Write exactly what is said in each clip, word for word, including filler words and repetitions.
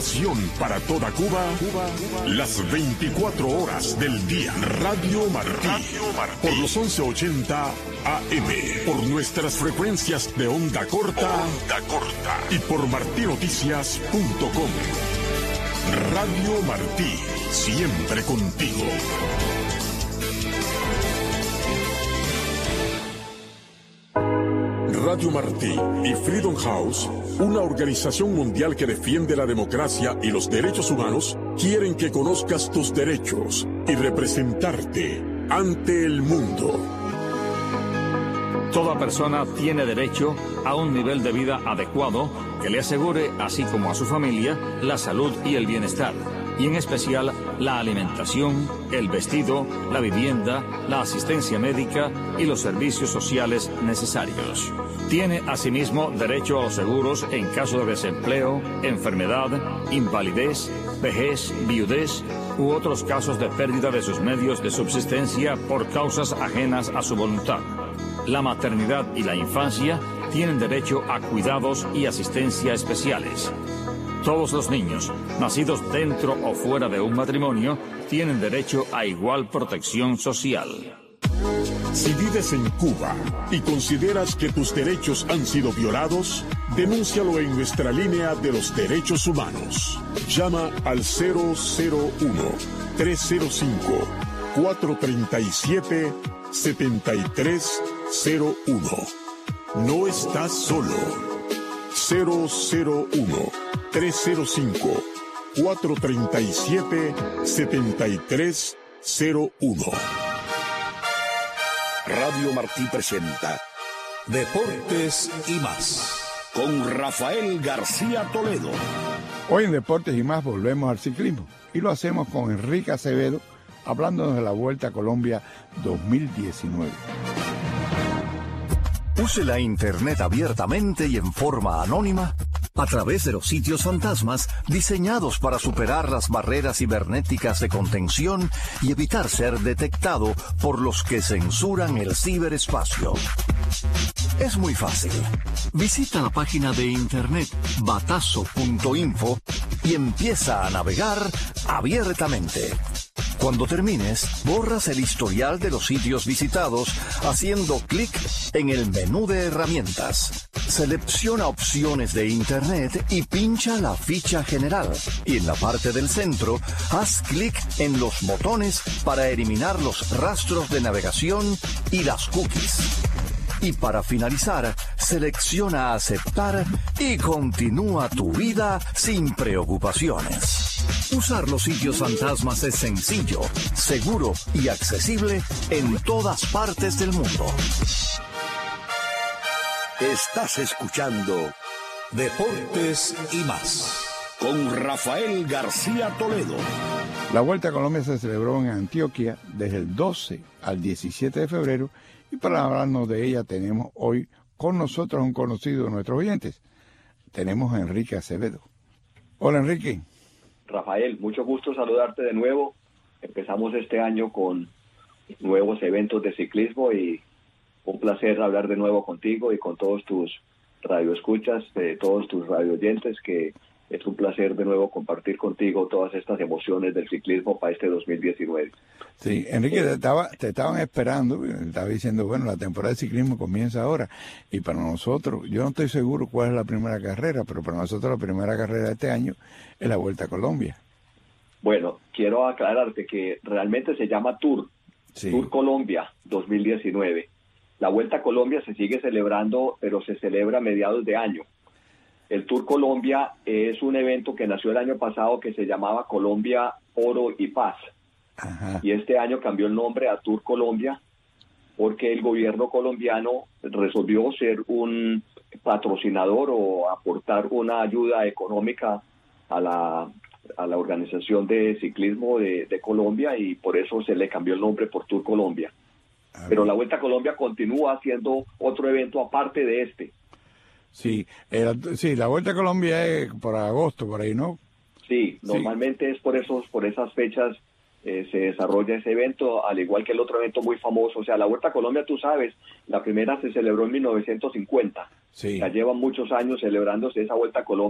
información para toda Cuba, Cuba, Cuba, las veinticuatro horas del día. Radio Martí, Radio Martí, por los once ochenta A M, por nuestras frecuencias de onda corta, onda corta y por martí noticias punto com. Radio Martí, siempre contigo. Radio Martí y Freedom House, una organización mundial que defiende la democracia y los derechos humanos, quieren que conozcas tus derechos y representarte ante el mundo. Toda persona tiene derecho a un nivel de vida adecuado que le asegure, así como a su familia, la salud y el bienestar, y en especial la alimentación, el vestido, la vivienda, la asistencia médica y los servicios sociales necesarios. Tiene asimismo derecho a los seguros en caso de desempleo, enfermedad, invalidez, vejez, viudez u otros casos de pérdida de sus medios de subsistencia por causas ajenas a su voluntad. La maternidad y la infancia tienen derecho a cuidados y asistencia especiales. Todos los niños, nacidos dentro o fuera de un matrimonio, tienen derecho a igual protección social. Si vives en Cuba y consideras que tus derechos han sido violados, denúncialo en nuestra línea de los derechos humanos. Llama al cero cero uno, tres cero cinco, cuatro tres siete, siete tres cero uno. No estás solo. cero cero uno, tres cero cinco, cuatro tres siete, siete tres cero uno. Radio Martí presenta Deportes y más con Rafael García Toledo. Hoy en Deportes y más volvemos al ciclismo y lo hacemos con Enrique Acevedo hablándonos de la Vuelta a Colombia dos mil diecinueve. Use la Internet abiertamente y en forma anónima a través de los sitios fantasmas diseñados para superar las barreras cibernéticas de contención y evitar ser detectado por los que censuran el ciberespacio. Es muy fácil. Visita la página de internet batazo punto info y empieza a navegar abiertamente. Cuando termines, borras el historial de los sitios visitados haciendo clic en el menú de herramientas. Selecciona opciones de Internet y pincha la ficha general. Y en la parte del centro, haz clic en los botones para eliminar los rastros de navegación y las cookies. Y para finalizar, selecciona aceptar y continúa tu vida sin preocupaciones. Usar los sitios fantasmas es sencillo, seguro y accesible en todas partes del mundo. Estás escuchando Deportes y más con Rafael García Toledo. La Vuelta a Colombia se celebró en Antioquia desde el doce al diecisiete de febrero y para hablarnos de ella tenemos hoy con nosotros un conocido de nuestros oyentes. Tenemos a Enrique Acevedo. Hola, Enrique. Rafael, mucho gusto saludarte de nuevo. Empezamos este año con nuevos eventos de ciclismo y un placer hablar de nuevo contigo y con todos tus radioescuchas, de todos tus radioyentes, que es un placer de nuevo compartir contigo todas estas emociones del ciclismo para este dos mil diecinueve. Sí, Enrique, te, estaba, te estaban esperando, te estaba diciendo, bueno, la temporada de ciclismo comienza ahora, y para nosotros, yo no estoy seguro cuál es la primera carrera, pero para nosotros la primera carrera de este año es la Vuelta a Colombia. Bueno, quiero aclararte que realmente se llama Tour, sí. Tour Colombia dos mil diecinueve. La Vuelta a Colombia se sigue celebrando, pero se celebra a mediados de año. El Tour Colombia es un evento que nació el año pasado que se llamaba Colombia Oro y Paz. Ajá. Y este año cambió el nombre a Tour Colombia porque el gobierno colombiano resolvió ser un patrocinador o aportar una ayuda económica a la, a la organización de ciclismo de, de Colombia y por eso se le cambió el nombre por Tour Colombia. Ajá. Pero la Vuelta a Colombia continúa siendo otro evento aparte de este. Sí, era, sí, la Vuelta a Colombia es por agosto, por ahí, ¿no? Sí, normalmente sí. es por esos, por esas fechas eh, se desarrolla ese evento, al igual que el otro evento muy famoso. O sea, la Vuelta a Colombia, tú sabes, la primera se celebró en mil novecientos cincuenta. Sí. Ya llevan muchos años celebrándose esa Vuelta a Colombia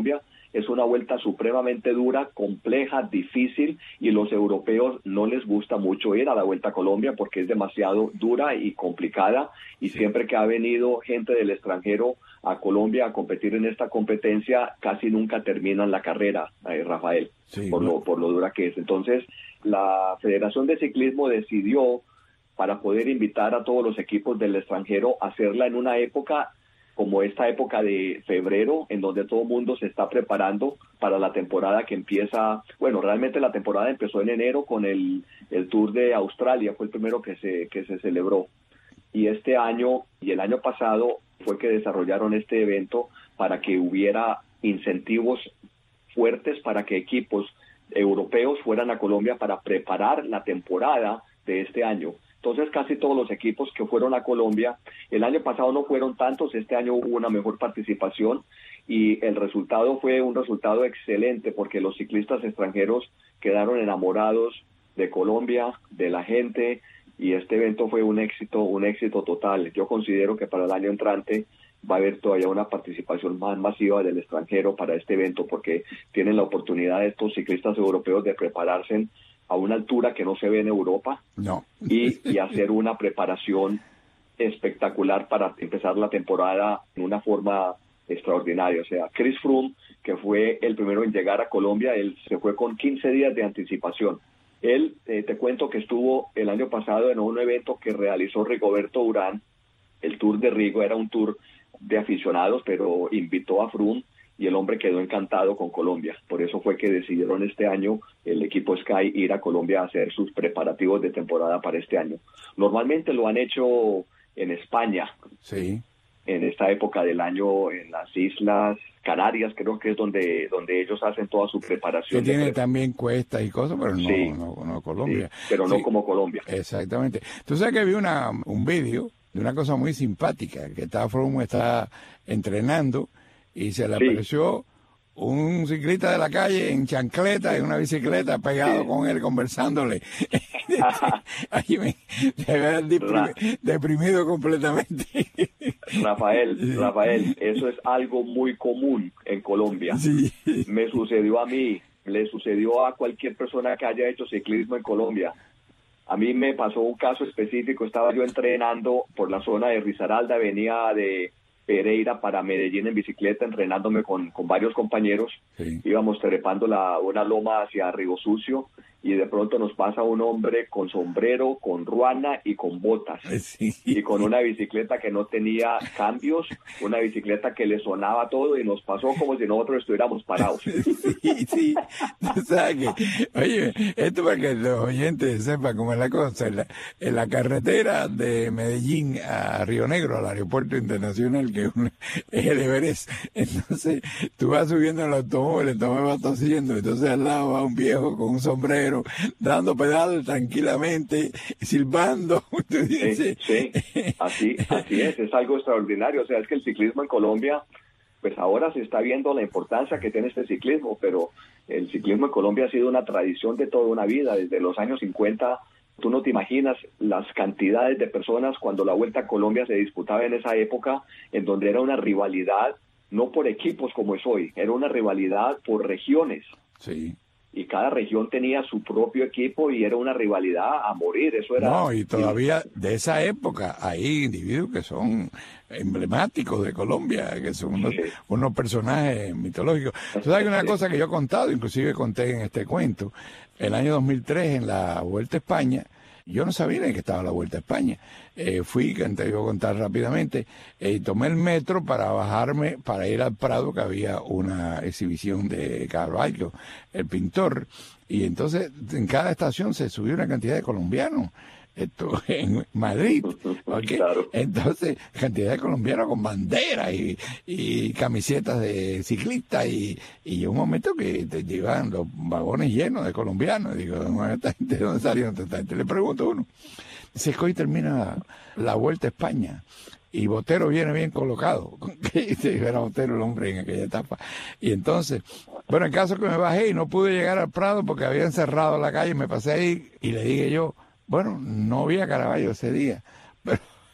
es una vuelta supremamente dura, compleja, difícil, y los europeos no les gusta mucho ir a la Vuelta a Colombia porque es demasiado dura y complicada, y sí. siempre que ha venido gente del extranjero a Colombia a competir en esta competencia, casi nunca terminan la carrera, eh, Rafael, sí, por, lo, por lo dura que es. Entonces, la Federación de Ciclismo decidió, para poder invitar a todos los equipos del extranjero, hacerla en una época como esta época de febrero, en donde todo el mundo se está preparando para la temporada que empieza. Bueno, realmente la temporada empezó en enero con el, el Tour de Australia, fue el primero que se, que se celebró. Y este año y el año pasado fue que desarrollaron este evento para que hubiera incentivos fuertes para que equipos europeos fueran a Colombia para preparar la temporada de este año. Entonces casi todos los equipos que fueron a Colombia, el año pasado no fueron tantos, este año hubo una mejor participación y el resultado fue un resultado excelente porque los ciclistas extranjeros quedaron enamorados de Colombia, de la gente, y este evento fue un éxito, un éxito total. Yo considero que para el año entrante va a haber todavía una participación más masiva del extranjero para este evento porque tienen la oportunidad estos ciclistas europeos de prepararse a una altura que no se ve en Europa, no. y, y hacer una preparación espectacular para empezar la temporada en una forma extraordinaria. O sea, Chris Froome, que fue el primero en llegar a Colombia, él se fue con quince días de anticipación. Él, eh, te cuento que estuvo el año pasado en un evento que realizó Rigoberto Urán, el Tour de Rigo, era un tour de aficionados, pero invitó a Froome, y el hombre quedó encantado con Colombia. Por eso fue que decidieron este año el equipo Sky ir a Colombia a hacer sus preparativos de temporada para este año. Normalmente lo han hecho en España, sí, en esta época del año, en las Islas Canarias, creo que es donde donde ellos hacen toda su preparación. Que tiene pre- también cuestas y cosas, pero no, sí, no, no Colombia. Sí, pero no sí, como Colombia. Exactamente. Tú sabes que vi una, un vídeo de una cosa muy simpática, que está Froome está entrenando, y se le Sí. apareció un ciclista de la calle en chancleta, en una bicicleta, pegado Sí. con él, conversándole. Ahí me, me había deprimido, deprimido completamente. Rafael, Rafael, eso es algo muy común en Colombia. Sí. Me sucedió a mí, le sucedió a cualquier persona que haya hecho ciclismo en Colombia. A mí me pasó un caso específico, estaba yo entrenando por la zona de Risaralda, venía de Pereira para Medellín en bicicleta, entrenándome con, con varios compañeros. Sí. Íbamos trepando la, una loma hacia Río Sucio, y de pronto nos pasa un hombre con sombrero, con ruana y con botas, Sí. y con una bicicleta que no tenía cambios, una bicicleta que le sonaba todo, y nos pasó como si nosotros estuviéramos parados. Sí, sí. Tú sabes que, oye, esto para que los oyentes sepan cómo es la cosa. En la, en la carretera de Medellín a Río Negro, al aeropuerto internacional, que es, un, es el Everest, entonces tú vas subiendo en el automóvil, el automóvil va tosiendo, entonces al lado va un viejo con un sombrero, dando pedal tranquilamente, silbando. Sí, sí, así, así es, es algo extraordinario. O sea, es que el ciclismo en Colombia, pues ahora se está viendo la importancia que tiene este ciclismo, pero el ciclismo en Colombia ha sido una tradición de toda una vida, desde los años cincuenta. Tú no te imaginas las cantidades de personas cuando la Vuelta a Colombia se disputaba en esa época, en donde era una rivalidad, no por equipos como es hoy, era una rivalidad por regiones. Sí. Y cada región tenía su propio equipo y era una rivalidad a morir. Eso era. No, y todavía de esa época hay individuos que son emblemáticos de Colombia, que son unos, Sí. unos personajes mitológicos. Tú sabes que una cosa que yo he contado, inclusive conté en este cuento, el año dos mil tres en la Vuelta a España, yo no sabía ni que estaba la Vuelta a España. Eh, fui, que te voy a contar rápidamente, eh, tomé el metro para bajarme, para ir al Prado, que había una exhibición de Caravaggio, el pintor, y entonces en cada estación se subió una cantidad de colombianos. Esto en Madrid, ¿okay? Claro. Entonces, cantidad de colombianos con banderas y, y camisetas de ciclistas, y, y un momento que te llevan los vagones llenos de colombianos. Digo, ¿esta gente, ¿de dónde salieron esta gente? Le pregunto a uno. Dice que hoy termina la Vuelta a España y Botero viene bien colocado. Era Botero el hombre en aquella etapa. Y entonces, bueno, el caso es que me bajé y no pude llegar al Prado porque habían cerrado la calle, me pasé ahí y le dije yo, bueno, no vi a Caravaggio ese día, pero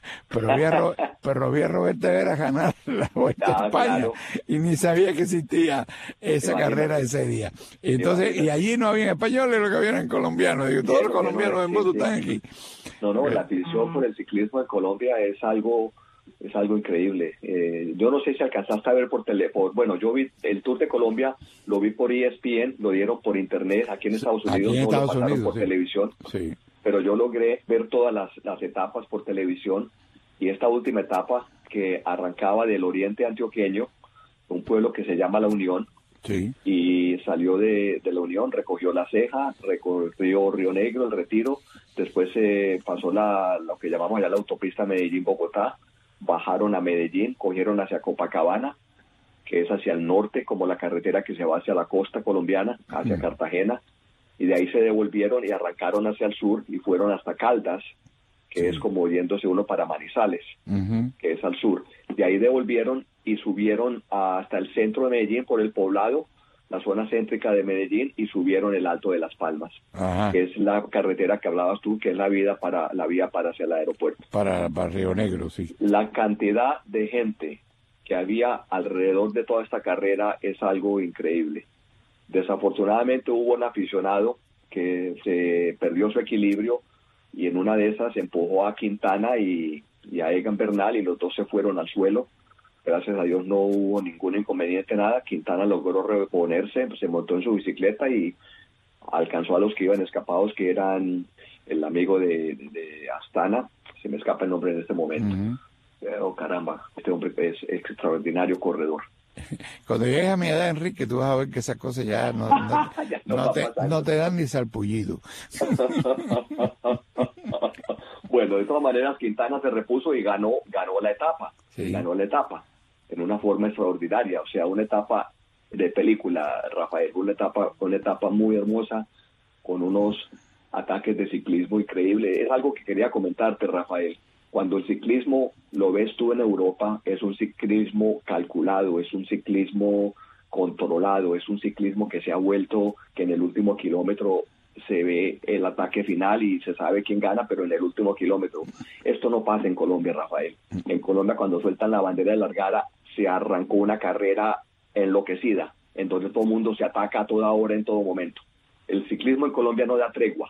pero vi a, Ro, pero vi a Roberto Vera ganar la Vuelta a España, claro. Y ni sabía que existía esa Imagínate. carrera ese día. Y entonces, Imagínate. y allí no había españoles, lo que habían colombianos. Digo, todos sí, los colombianos del mundo están aquí. No, no, la afición por el ciclismo en Colombia es algo... Es algo increíble. Eh, yo no sé si alcanzaste a ver por teléfono. Bueno, yo vi el Tour de Colombia, lo vi por E S P N, lo dieron por internet. Aquí en Estados Unidos en no Estados lo pasaron Unidos, por sí. televisión. Sí. Pero yo logré ver todas las, las etapas por televisión. Y esta última etapa que arrancaba del oriente antioqueño, un pueblo que se llama La Unión, sí. y salió de, de La Unión, recogió La Ceja, recorrió Río Negro, El Retiro, después se eh, pasó la, lo que llamamos allá la autopista Medellín-Bogotá, bajaron a Medellín, cogieron hacia Copacabana, que es hacia el norte, como la carretera que se va hacia la costa colombiana, hacia uh-huh. Cartagena, y de ahí se devolvieron y arrancaron hacia el sur y fueron hasta Caldas, que sí. es como yéndose uno para Manizales, uh-huh. que es al sur. De ahí devolvieron y subieron hasta el centro de Medellín por el Poblado, la zona céntrica de Medellín, y subieron el Alto de las Palmas, Ajá. que es la carretera que hablabas tú, que es la vía para la vía para hacia el aeropuerto. Para, para Río Negro, sí. La cantidad de gente que había alrededor de toda esta carrera es algo increíble. Desafortunadamente hubo un aficionado que se perdió su equilibrio y en una de esas empujó a Quintana y, y a Egan Bernal, y los dos se fueron al suelo. Gracias a Dios no hubo ningún inconveniente, nada. Quintana logró reponerse, se montó en su bicicleta y alcanzó a los que iban escapados, que eran el amigo de, de, de Astana, se me escapa el nombre en este momento. Uh-huh. Pero caramba, este hombre es extraordinario corredor. Cuando llegues a mi edad, Enrique, tú vas a ver que esas cosas ya no, no, ya no, no, te, no te dan ni salpullido. Bueno, de todas maneras, Quintana se repuso y ganó, ganó la etapa. Sí. Ganó la etapa en una forma extraordinaria, o sea, una etapa de película, Rafael, una etapa, una etapa muy hermosa, con unos ataques de ciclismo increíble. Es algo que quería comentarte, Rafael. Cuando el ciclismo lo ves tú en Europa, es un ciclismo calculado, es un ciclismo controlado, es un ciclismo que se ha vuelto, que en el último kilómetro se ve el ataque final y se sabe quién gana, pero en el último kilómetro. Esto no pasa en Colombia, Rafael. En Colombia, cuando sueltan la bandera de largada, se arrancó una carrera enloquecida, entonces todo el mundo se ataca a toda hora, en todo momento. El ciclismo en Colombia no da tregua.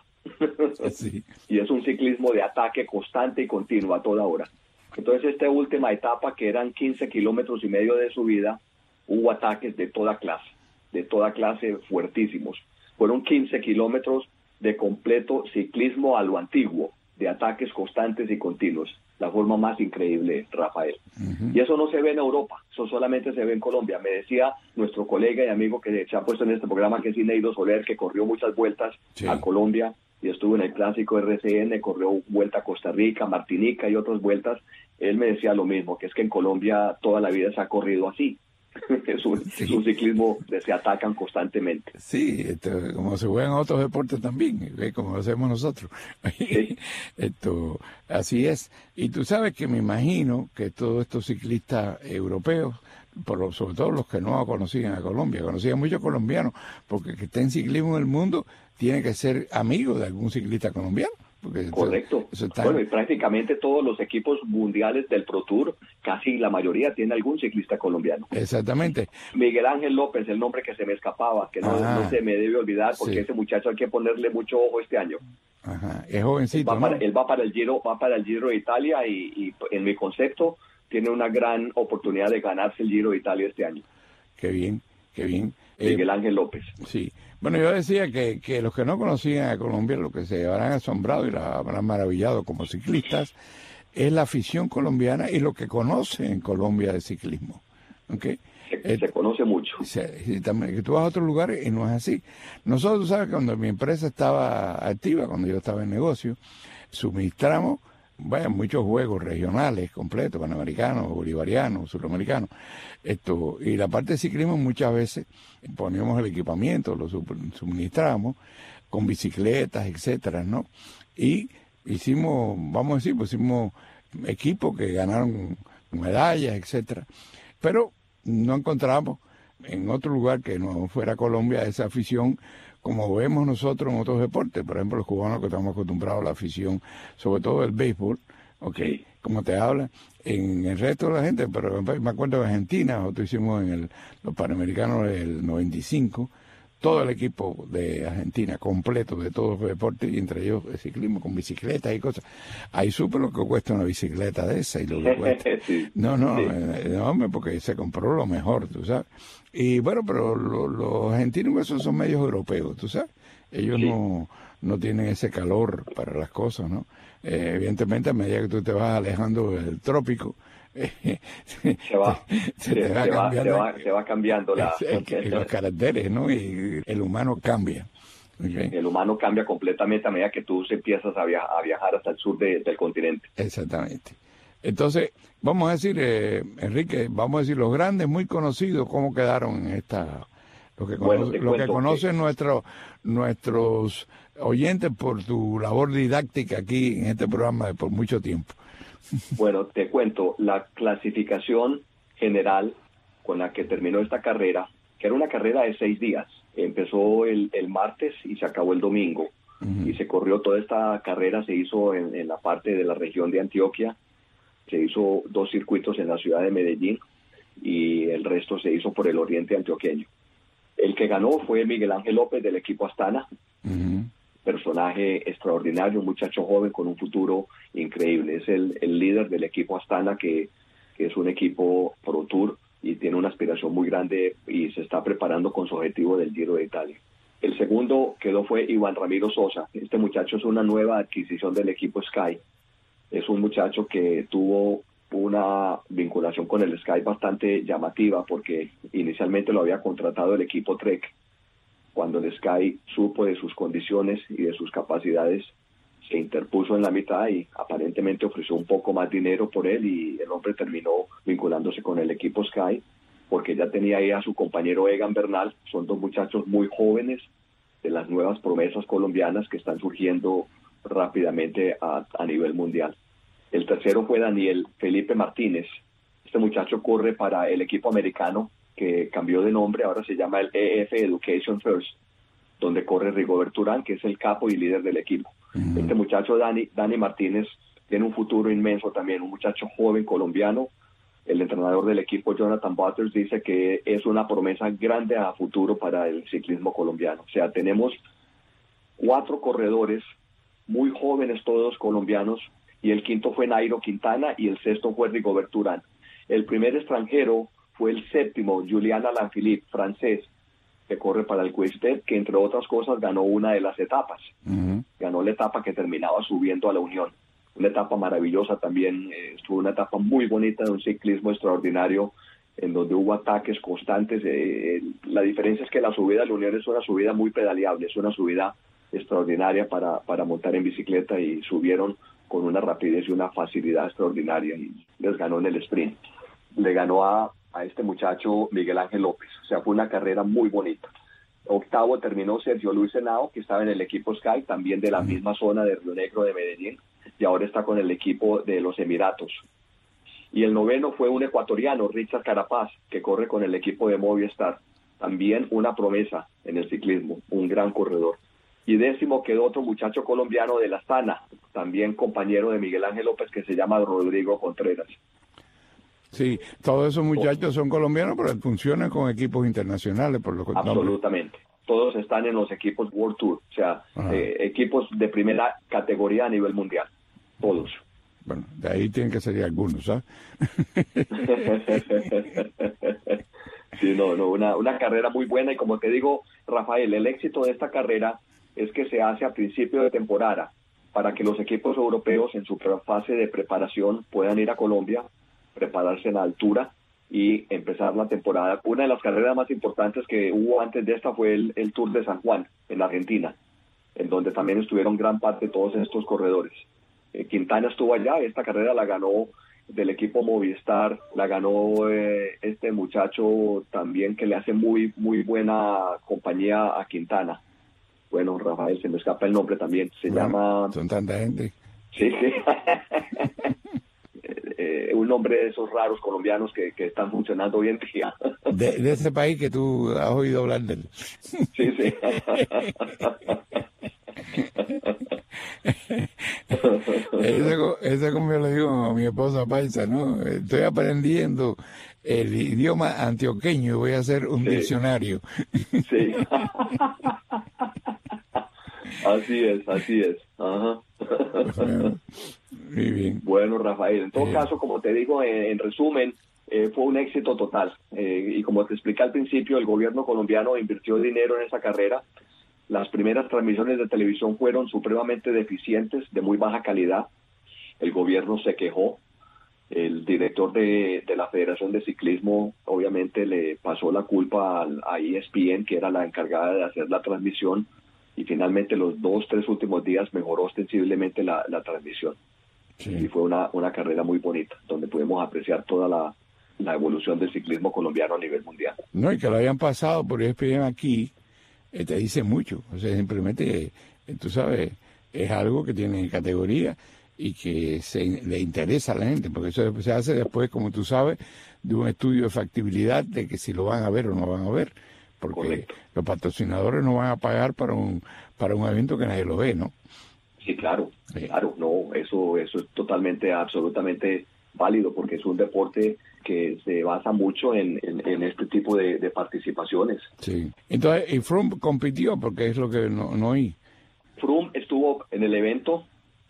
Sí. Y es un ciclismo de ataque constante y continuo a toda hora. Entonces, esta última etapa, que eran quince kilómetros y medio de subida, hubo ataques de toda clase, de toda clase fuertísimos. Fueron quince kilómetros de completo ciclismo a lo antiguo, de ataques constantes y continuos. La forma más increíble, Rafael. Uh-huh. Y eso no se ve en Europa, eso solamente se ve en Colombia. Me decía nuestro colega y amigo que se ha puesto en este programa, que es Ineido Soler, que corrió muchas vueltas sí. a Colombia y estuvo en el clásico R C N, corrió vuelta a Costa Rica, Martinica y otras vueltas. Él me decía lo mismo, que es que en Colombia toda la vida se ha corrido así. Es un, sí. es un ciclismo que se atacan constantemente. Sí, esto, como se juegan otros deportes también, ¿eh? Como lo hacemos nosotros. Sí. Esto, así es. Y tú sabes que me imagino que todos estos ciclistas europeos, por lo, sobre todo los que no conocían a Colombia, conocían muchos colombianos, porque que esté en ciclismo en el mundo tiene que ser amigo de algún ciclista colombiano. Porque correcto. Eso, eso está... Bueno, y prácticamente todos los equipos mundiales del Pro Tour, casi la mayoría tiene algún ciclista colombiano. Exactamente. Miguel Ángel López, el nombre que se me escapaba, que no, ah, no se me debe olvidar, porque sí. ese muchacho hay que ponerle mucho ojo este año. Ajá, es jovencito, él va, ¿no? para, él va para el Giro, va para el Giro de Italia y, y en mi concepto tiene una gran oportunidad de ganarse el Giro de Italia este año. Qué bien, qué bien. Miguel eh, Ángel López. Sí. Bueno, yo decía que, que los que no conocían a Colombia, lo que se habrán asombrado y la habrán maravillado como ciclistas, es la afición colombiana y lo que conocen en Colombia de ciclismo. ¿Okay? Se, eh, se conoce mucho. Se, y también, que tú vas a otros lugares y no es así. Nosotros, tú sabes, que cuando mi empresa estaba activa, cuando yo estaba en negocio, suministramos bueno, muchos juegos regionales completos, panamericanos, bolivarianos, suramericanos. Esto, y la parte de ciclismo muchas veces poníamos el equipamiento, lo suministramos con bicicletas, etcétera, ¿no? Y hicimos, vamos a decir, pusimos equipos que ganaron medallas, etcétera. Pero no encontramos en otro lugar que no fuera Colombia esa afición como vemos nosotros en otros deportes. Por ejemplo, los cubanos, que estamos acostumbrados a la afición, sobre todo el béisbol, okay, como te habla, en el resto de la gente, pero me acuerdo de Argentina, nosotros hicimos en el, los Panamericanos del noventa y cinco, todo el equipo de Argentina, completo, de todos los deportes, y entre ellos el ciclismo con bicicletas y cosas. Ahí supe lo que cuesta una bicicleta de esa y lo que cuesta. Sí, no, no, sí. eh, no, hombre, porque se compró lo mejor, tú sabes. Y bueno, pero lo, los argentinos esos son medios europeos, tú sabes. Ellos sí. no, no tienen ese calor para las cosas, ¿no? Eh, evidentemente, a medida que tú te vas alejando del trópico, se va, se, se, va, se, va, se, va, se va cambiando la, es, es los caracteres, ¿no? Y el humano cambia. Okay. El humano cambia completamente a medida que tú empiezas a viajar, a viajar hasta el sur de, del continente. Exactamente. Entonces, vamos a decir, eh, Enrique, vamos a decir, los grandes muy conocidos, ¿cómo quedaron en esta? Lo que, bueno, conoce, lo que conocen que... nuestro, nuestros oyentes por tu labor didáctica aquí en este programa de por mucho tiempo. Bueno, te cuento, la clasificación general con la que terminó esta carrera, que era una carrera de seis días, empezó el, el martes y se acabó el domingo, uh-huh. y se corrió toda esta carrera, se hizo en, en la parte de la región de Antioquia, se hizo dos circuitos en la ciudad de Medellín, y el resto se hizo por el oriente antioqueño. El que ganó fue Miguel Ángel López del equipo Astana, uh-huh. personaje extraordinario, un muchacho joven con un futuro increíble. Es el, el líder del equipo Astana, que, que es un equipo Pro Tour y tiene una aspiración muy grande y se está preparando con su objetivo del Giro de Italia. El segundo quedó fue Iván Ramiro Sosa. Este muchacho es una nueva adquisición del equipo Sky. Es un muchacho que tuvo una vinculación con el Sky bastante llamativa, porque inicialmente lo había contratado el equipo Trek. Cuando el Sky supo de sus condiciones y de sus capacidades, se interpuso en la mitad y aparentemente ofreció un poco más dinero por él, y el hombre terminó vinculándose con el equipo Sky, porque ya tenía ahí a su compañero Egan Bernal. Son dos muchachos muy jóvenes, de las nuevas promesas colombianas que están surgiendo rápidamente a, a nivel mundial. El tercero fue Daniel Felipe Martínez. Este muchacho corre para el equipo americano, que cambió de nombre, ahora se llama el E F Education First, donde corre Rigoberto Urán, que es el capo y líder del equipo. Uh-huh. Este muchacho Dani, Dani Martínez tiene un futuro inmenso también, un muchacho joven colombiano. El entrenador del equipo, Jonathan Butters, dice que es una promesa grande a futuro para el ciclismo colombiano. O sea, tenemos cuatro corredores muy jóvenes, todos colombianos, y el quinto fue Nairo Quintana y el sexto fue Rigoberto Urán. El primer extranjero fue el séptimo, Julian Alaphilippe, francés, que corre para el Quick-Step, que entre otras cosas ganó una de las etapas. Uh-huh. Ganó la etapa que terminaba subiendo a la Unión. Una etapa maravillosa también, eh, estuvo una etapa muy bonita de un ciclismo extraordinario, en donde hubo ataques constantes. Eh, la diferencia es que la subida a la Unión es una subida muy pedaleable, es una subida extraordinaria para, para montar en bicicleta, y subieron con una rapidez y una facilidad extraordinaria, y les ganó en el sprint. Le ganó a, a este muchacho Miguel Ángel López. O sea, fue una carrera muy bonita. Octavo terminó Sergio Luis Henao, que estaba en el equipo Sky, también de la misma zona de Río Negro de Medellín, y ahora está con el equipo de los Emiratos. Y el noveno fue un ecuatoriano, Richard Carapaz, que corre con el equipo de Movistar. También una promesa en el ciclismo, un gran corredor. Y décimo quedó otro muchacho colombiano de la Astana, también compañero de Miguel Ángel López, que se llama Rodrigo Contreras. Sí, todos esos muchachos son colombianos, pero funcionan con equipos internacionales, por lo que... Absolutamente. Todos están en los equipos World Tour, o sea, eh, equipos de primera categoría a nivel mundial. Todos. Bueno, de ahí tienen que salir algunos, ¿sabes? Sí, no, no, una, una carrera muy buena, y como te digo, Rafael, el éxito de esta carrera es que se hace a principio de temporada, para que los equipos europeos en su fase de preparación puedan ir a Colombia, prepararse en la altura y empezar la temporada. Una de las carreras más importantes que hubo antes de esta fue el, el Tour de San Juan, en Argentina, en donde también estuvieron gran parte de todos estos corredores. Eh, Quintana estuvo allá, esta carrera la ganó del equipo Movistar, la ganó eh, este muchacho también, que le hace muy, muy buena compañía a Quintana. Bueno, Rafael, se me escapa el nombre también, se bueno, llama... Son tanta gente. Sí, sí. eh, un nombre de esos raros colombianos que, que están funcionando hoy en día. De, de ese país que tú has oído hablar de él. Sí, sí. ese, eso es como yo le digo a mi esposa paisa, ¿no? Estoy aprendiendo el idioma antioqueño y voy a hacer un sí. diccionario. Sí. Así es, así es. Ajá. Bueno, muy bien. Bueno, Rafael, en todo eh. caso, como te digo, en, en resumen, eh, fue un éxito total. Eh, y como te expliqué al principio, el gobierno colombiano invirtió dinero en esa carrera. Las primeras transmisiones de televisión fueron supremamente deficientes, de muy baja calidad. El gobierno se quejó. El director de, de la Federación de Ciclismo obviamente le pasó la culpa al, a E S P N, que era la encargada de hacer la transmisión, y finalmente los dos, tres últimos días mejoró ostensiblemente la, la transmisión. Sí. Y fue una, una carrera muy bonita, donde pudimos apreciar toda la, la evolución del ciclismo colombiano a nivel mundial. No, y que lo hayan pasado por E S P N aquí, eh, te dice mucho. O sea, simplemente, eh, tú sabes, es algo que tiene categoría y que se, le interesa a la gente, porque eso se hace después, como tú sabes, de un estudio de factibilidad de que si lo van a ver o no van a ver, porque correcto. Los patrocinadores no van a pagar para un para un evento que nadie lo ve, ¿no? Sí, claro, sí. claro, no, eso eso es totalmente, absolutamente válido, porque es un deporte que se basa mucho en, en, en este tipo de, de participaciones. Sí, entonces, y Froome compitió, porque es lo que no, no oí. Froome estuvo en el evento,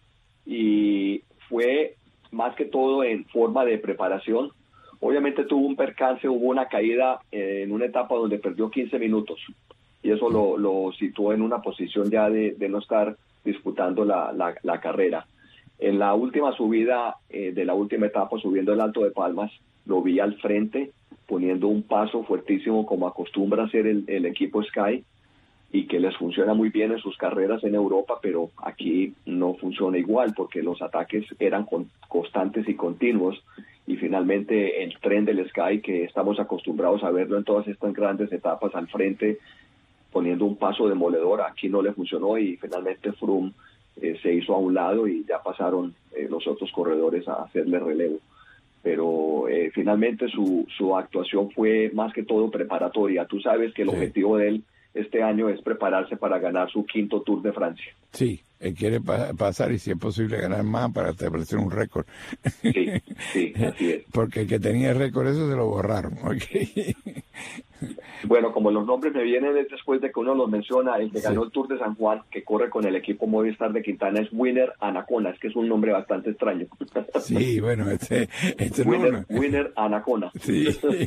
y fue más que todo en forma de preparación. Obviamente tuvo un percance, hubo una caída en una etapa donde perdió quince minutos, y eso lo, lo situó en una posición ya de, de no estar disputando la, la, la carrera. En la última subida eh, de la última etapa, subiendo el Alto de Palmas, lo vi al frente, poniendo un paso fuertísimo como acostumbra hacer el, el equipo Sky, y que les funciona muy bien en sus carreras en Europa, pero aquí no funciona igual, porque los ataques eran con, constantes y continuos, y finalmente el tren del Sky, que estamos acostumbrados a verlo en todas estas grandes etapas al frente, poniendo un paso demoledor, aquí no le funcionó, y finalmente Froome eh, se hizo a un lado y ya pasaron eh, los otros corredores a hacerle relevo. Pero eh, finalmente su, su actuación fue más que todo preparatoria. Tú sabes que el sí. objetivo de él este año es prepararse para ganar su quinto Tour de Francia. Sí, él quiere pa- pasar y si es posible ganar más para establecer un récord. Sí, sí, así es. Porque el que tenía el récord, eso se lo borraron. Okay. Bueno, como los nombres me vienen después de que uno los menciona, el que sí. ganó el Tour de San Juan, que corre con el equipo Movistar de Quintana, es Winner Anacona, es que es un nombre bastante extraño. Sí, bueno, este, este Winner, no, Winner Anacona. Sí.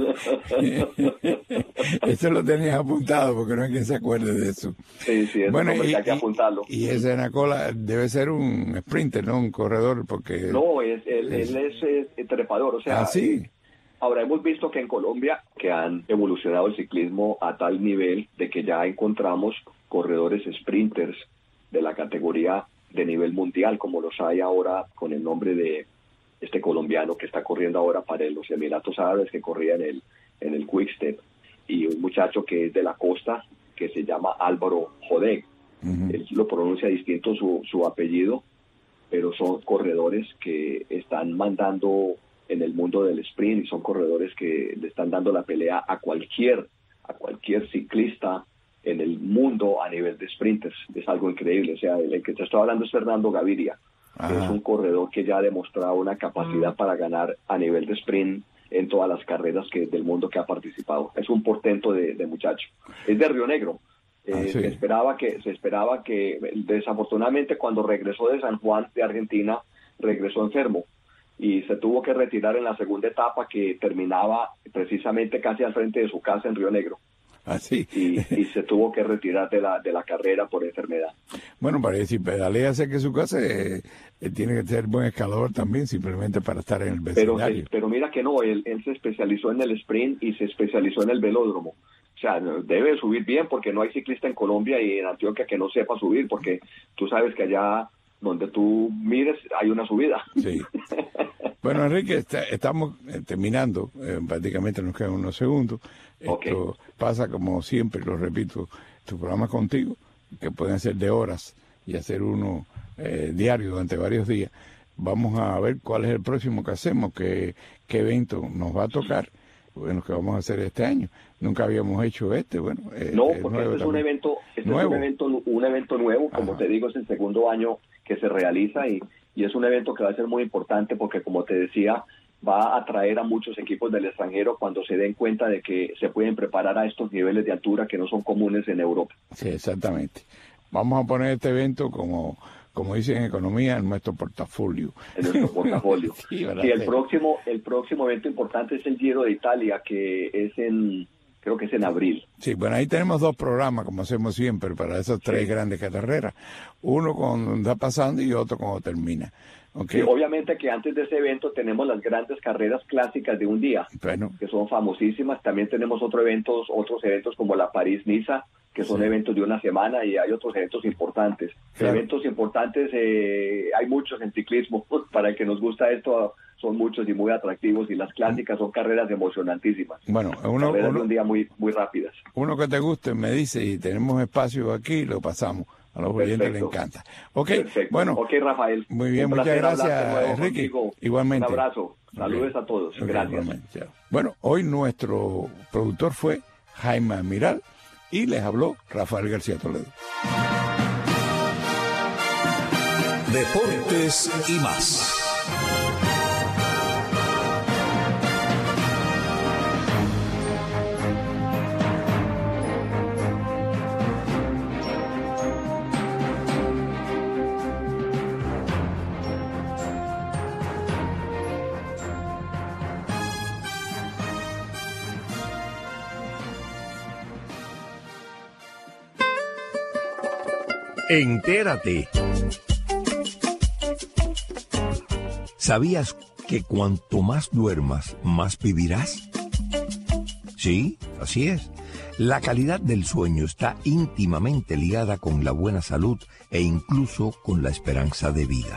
Eso lo tenías apuntado, porque no hay quien se acuerde de eso. Sí, sí, es bueno, un y, que hay que apuntarlo. Y ese Anacola debe ser un sprinter, ¿no? Un corredor, porque... No, es, él, es, él es, es trepador, o sea... ¿Ah, sí? Ahora, hemos visto que en Colombia que han evolucionado el ciclismo a tal nivel de que ya encontramos corredores sprinters de la categoría de nivel mundial, como los hay ahora con el nombre de este colombiano que está corriendo ahora para los Emiratos Árabes, que corría en el, en el Quickstep, y un muchacho que es de la costa, que se llama Álvaro Jodeg. Uh-huh. Él lo pronuncia distinto su, su apellido, pero son corredores que están mandando en el mundo del sprint, y son corredores que le están dando la pelea a cualquier a cualquier ciclista en el mundo a nivel de sprinters. Es algo increíble. O sea, el, el que te estoy hablando es Fernando Gaviria, que es un corredor que ya ha demostrado una capacidad para ganar a nivel de sprint en todas las carreras que del mundo que ha participado. Es un portento de, de muchacho. Es de Río Negro. Eh, ah, sí. se esperaba que se esperaba que desafortunadamente cuando regresó de San Juan de Argentina regresó enfermo y se tuvo que retirar en la segunda etapa, que terminaba precisamente casi al frente de su casa en Río Negro. Ah, sí. y, y se tuvo que retirar de la de la carrera por enfermedad. Bueno, para decir, pedalea sé que su casa eh, eh, tiene que ser buen escalador también, simplemente para estar en el vecindario. Pero, pero mira que no, él, él se especializó en el sprint y se especializó en el velódromo. O sea, debe subir bien, porque no hay ciclista en Colombia y en Antioquia que no sepa subir, porque tú sabes que allá donde tú mires hay una subida. Sí. Bueno, Enrique, está, estamos terminando, eh, prácticamente nos quedan unos segundos. Okay. Esto pasa como siempre, lo repito, tu programa contigo, que pueden ser de horas y hacer uno eh, diario durante varios días. Vamos a ver cuál es el próximo que hacemos, qué, qué evento nos va a tocar, bueno, que vamos a hacer este año. Nunca habíamos hecho este, bueno. Eh, no, porque este es un evento, Este nuevo. es un evento, un evento nuevo, como Ajá. te digo, es el segundo año que se realiza y, y es un evento que va a ser muy importante porque, como te decía, va a atraer a muchos equipos del extranjero cuando se den cuenta de que se pueden preparar a estos niveles de altura que no son comunes en Europa. Sí, exactamente. Vamos a poner este evento como, como dicen en economía, en nuestro portafolio. En nuestro portafolio. sí, sí, el próximo, el próximo evento importante es el Giro de Italia, que es en, creo que es en abril. Sí, bueno, ahí tenemos dos programas, como hacemos siempre, para esas tres sí. grandes carreras. Uno cuando está pasando y otro cuando termina. Okay. Sí, obviamente que antes de ese evento tenemos las grandes carreras clásicas de un día, bueno. que son famosísimas. También tenemos otros eventos, otros eventos como la París-Niza, que son sí. eventos de una semana, y hay otros eventos importantes. Claro. Eventos importantes, eh, hay muchos en ciclismo. Para el que nos gusta esto, son muchos y muy atractivos, y las clásicas son carreras emocionantísimas. Bueno, uno, carreras uno, de un día muy, muy rápidas. Uno que te guste me dice, y tenemos espacio aquí, lo pasamos. A los oyentes les encanta. Ok, Perfecto. bueno. Ok, Rafael. Muy bien, muchas gracias, Enrique. Contigo. Igualmente. Un abrazo. Saludos okay. a todos. Okay, gracias. Igualmente. Bueno, hoy nuestro productor fue Jaime Amiral y les habló Rafael García Toledo. Deportes y más. Entérate. ¿Sabías que cuanto más duermas, más vivirás? Sí, así es. La calidad del sueño está íntimamente ligada con la buena salud e incluso con la esperanza de vida.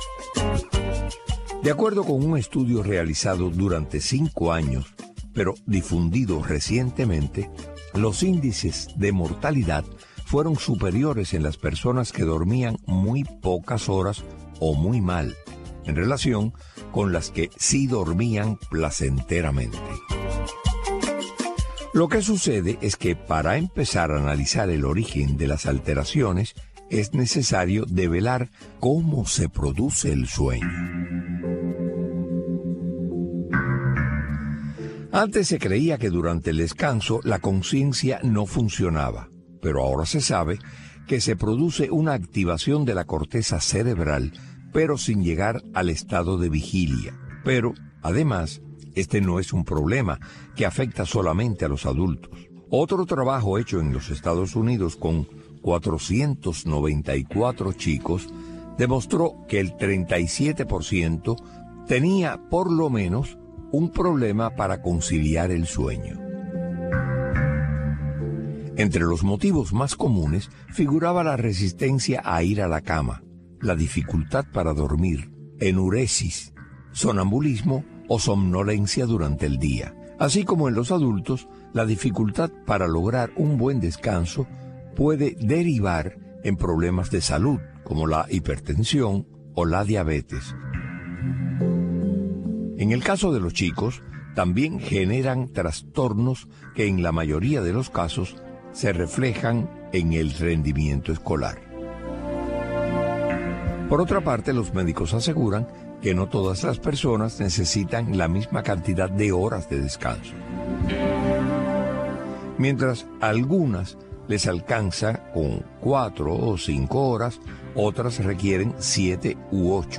De acuerdo con un estudio realizado durante cinco años, pero difundido recientemente, los índices de mortalidad fueron superiores en las personas que dormían muy pocas horas o muy mal, en relación con las que sí dormían placenteramente. Lo que sucede es que para empezar a analizar el origen de las alteraciones, es necesario develar cómo se produce el sueño. Antes se creía que durante el descanso la conciencia no funcionaba, pero ahora se sabe que se produce una activación de la corteza cerebral, pero sin llegar al estado de vigilia. Pero, además, este no es un problema que afecta solamente a los adultos. Otro trabajo hecho en los Estados Unidos con cuatrocientos noventa y cuatro chicos demostró que el treinta y siete por ciento tenía por lo menos un problema para conciliar el sueño. Entre los motivos más comunes figuraba la resistencia a ir a la cama, la dificultad para dormir, enuresis, sonambulismo o somnolencia durante el día. Así como en los adultos, la dificultad para lograr un buen descanso puede derivar en problemas de salud, como la hipertensión o la diabetes. En el caso de los chicos, también generan trastornos que en la mayoría de los casos se reflejan en el rendimiento escolar. Por otra parte, los médicos aseguran que no todas las personas necesitan la misma cantidad de horas de descanso. Mientras algunas les alcanza con cuatro o cinco horas, otras requieren siete u ocho.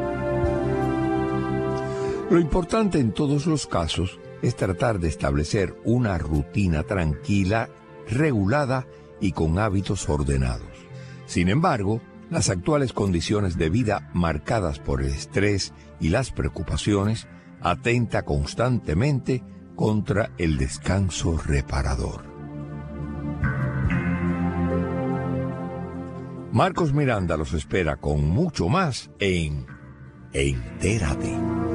Lo importante en todos los casos es tratar de establecer una rutina tranquila, regulada y con hábitos ordenados. Sin embargo, las actuales condiciones de vida marcadas por el estrés y las preocupaciones atenta constantemente contra el descanso reparador. Marcos Miranda los espera con mucho más en Entérate.